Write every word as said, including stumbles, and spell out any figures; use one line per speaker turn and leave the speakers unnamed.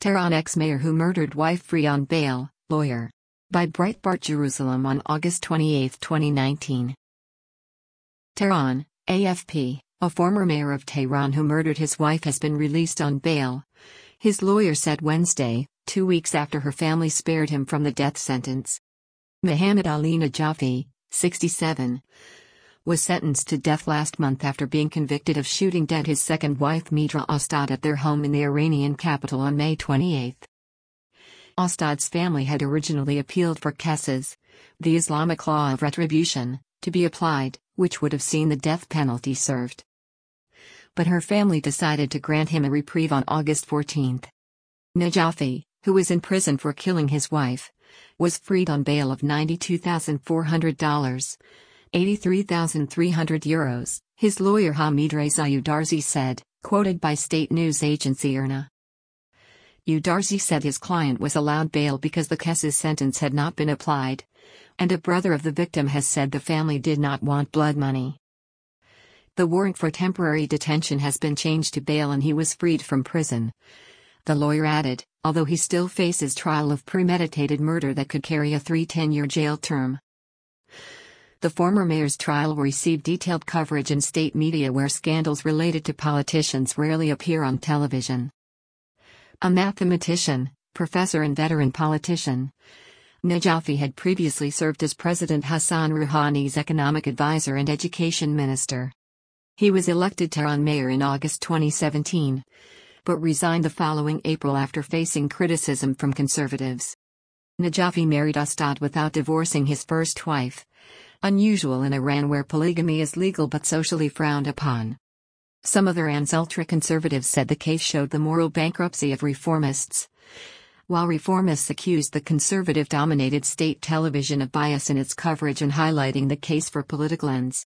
Tehran ex-mayor who murdered wife free on bail, lawyer. By Breitbart Jerusalem on August twenty-eighth, twenty nineteen. Tehran, A F P, a former mayor of Tehran who murdered his wife has been released on bail. His lawyer said Wednesday, two weeks after her family spared him from the death sentence. Mohammad Ali Najafi, sixty-seven, was sentenced to death last month after being convicted of shooting dead his second wife Midra Ostad at their home in the Iranian capital on May twenty-eighth. Ostad's family had originally appealed for qisas, the Islamic law of retribution, to be applied, which would have seen the death penalty served. But her family decided to grant him a reprieve on August fourteenth. Najafi, who was in prison for killing his wife, was freed on bail of ninety-two thousand four hundred dollars, eighty-three thousand three hundred euros, his lawyer Hamid Reza Udarzi said, quoted by state news agency I R N A. Udarzi said his client was allowed bail because the qisas sentence had not been applied, and a brother of the victim has said the family did not want blood money. The warrant for temporary detention has been changed to bail and he was freed from prison. The lawyer added, although he still faces trial of premeditated murder that could carry a three to ten year jail term. The former mayor's trial will receive detailed coverage in state media where scandals related to politicians rarely appear on television. A mathematician, professor and veteran politician, Najafi had previously served as President Hassan Rouhani's economic advisor and education minister. He was elected Tehran mayor in August twenty seventeen, but resigned the following April after facing criticism from conservatives. Najafi married Ostad without divorcing his first wife, unusual in Iran where polygamy is legal but socially frowned upon. Some of Iran's ultra-conservatives said the case showed the moral bankruptcy of reformists, while reformists accused the conservative-dominated state television of bias in its coverage and highlighting the case for political ends.